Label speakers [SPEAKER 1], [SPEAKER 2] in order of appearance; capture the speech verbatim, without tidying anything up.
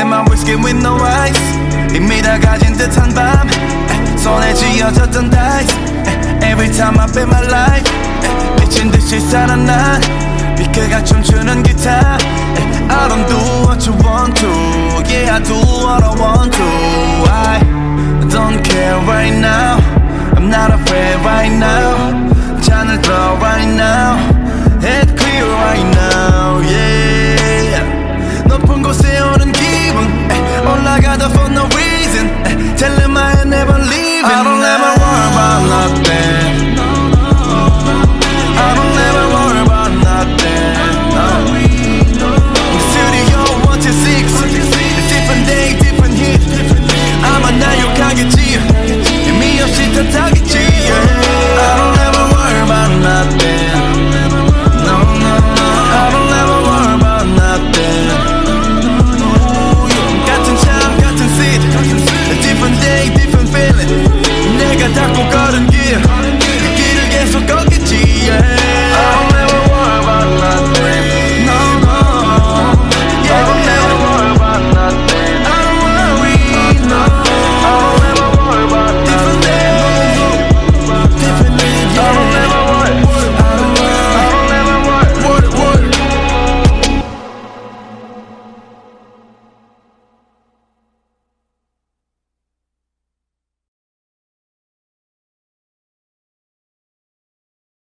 [SPEAKER 1] my whiskey with no ice. 이미 다 가진 듯한 밤 손에 쥐어졌던 dice. Every time I bet my life 미친 듯이 살아 난 비켜가 춤추는 기타. I don't do what you want to. Yeah, I do what I want to. I don't care right now.